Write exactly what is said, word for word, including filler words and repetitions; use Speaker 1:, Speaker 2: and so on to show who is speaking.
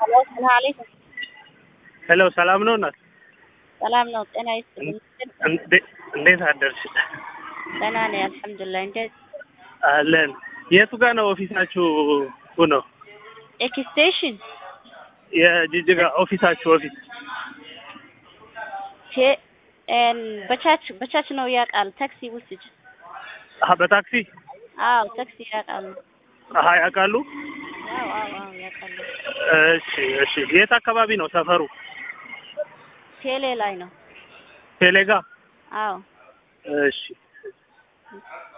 Speaker 1: Hello, السلام عليكم.
Speaker 2: ሄሎ ሰላም ነው እናት?
Speaker 1: ሰላም ነው። ጤና ይስጥልኝ።
Speaker 2: እንዴ- እንዴት አደርሽ?
Speaker 1: ደህና ነኝ አልሐምዱሊላህ። እንዴት
Speaker 2: አለን። የቱ ጋር ነው ኦፊሳችሁ? ነው
Speaker 1: ኤክስቴንሽን
Speaker 2: የጂጂጋ ኦፊሳችሁ ኦፊስ?
Speaker 1: ቴ ኤን በቻች በቻች ነው ያውቃል። ታክሲ ውስጥ
Speaker 2: አሀ በታክሲ
Speaker 1: አዎ፣ ታክሲ ያውቃሉ።
Speaker 2: አሀ ያውቃሉ።
Speaker 1: አዎ አዎ አዎ ያውቃሉ።
Speaker 2: እሺ እሺ። የት አካባቢ ነው ሰፈሩ?
Speaker 1: ቴሌ ላይ ነው።
Speaker 2: ቴሌጋ።
Speaker 1: አዎ
Speaker 2: እሺ